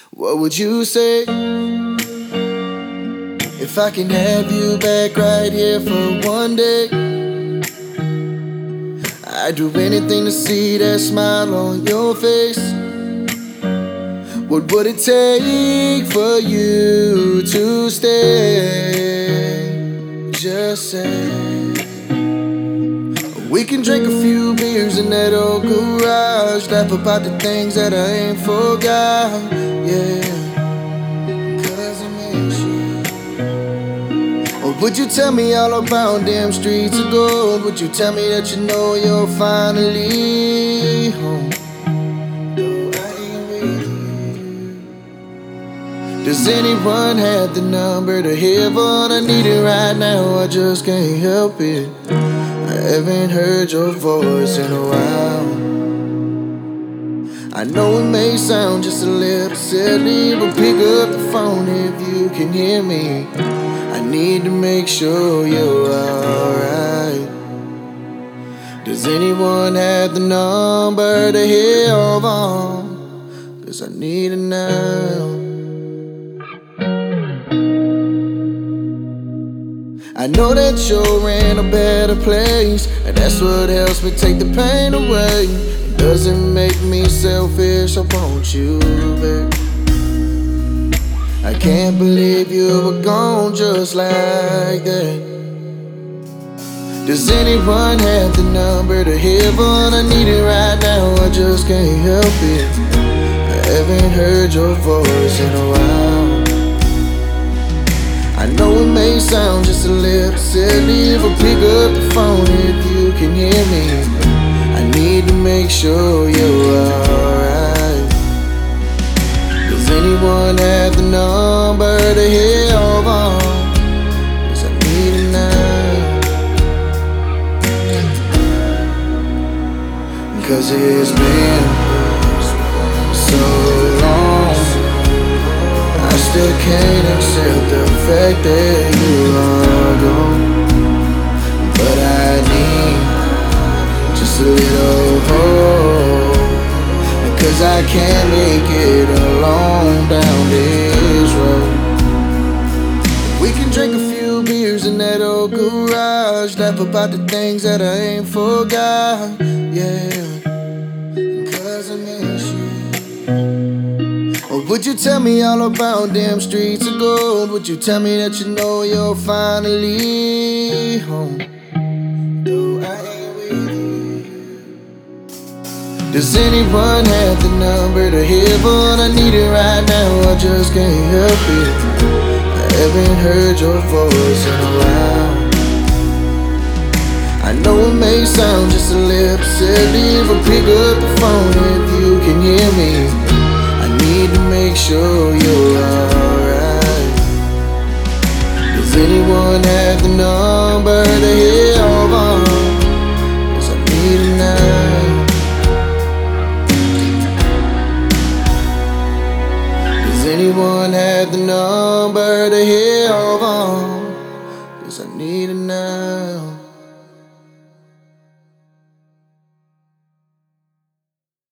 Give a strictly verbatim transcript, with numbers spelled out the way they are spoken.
What would you say if I can have you back right here for one day? I'd do anything to see that smile on your face. What would it take for you to stay? Just say we can drink a few beers in that old garage, laugh about the things that I ain't forgot. Yeah, cause I miss you. Or would you tell me all about them streets of gold? Would you tell me that you know you're finally home? Though I ain't with you. Does anyone have the number to heaven? I need it right now, I just can't help it. I haven't heard your voice in a while. I know it may sound just a little silly, but pick up the phone if you can hear me. I need to make sure you're alright. Does anyone have the number to heaven? Cause I need it now. I know that you're in a better place, and that's what helps me take the pain away. It doesn't make me selfish, I want you, babe. I can't believe you were gone just like that. Does anyone have the number to heaven? I need it right now, I just can't help it. I haven't heard your voice in a while. I know it may sound just a little silly, but pick up the phone if you can hear me. I need to make sure you're alright. Does anyone have the number to heaven? Cause I need it now. Cause it's been so long, I still can't accept the fact that you are gone. But I need just a little hope, cause I can't make it alone down this road. We can drink a few beers in that old garage, laugh about the things that I ain't forgot. Yeah, cause I miss you. Or would you tell me all about them streets of gold? Would you tell me that you know you're finally home? Though I ain't with you. Does anyone have the number to heaven? I need it right now, I just can't help it. I haven't heard your voice in a while. I know it may sound just a little silly, but pick up the phone if you can hear me. I need to make sure you're alright. Does anyone have the number to heaven? Cause I need it now. Does anyone have the number to heaven?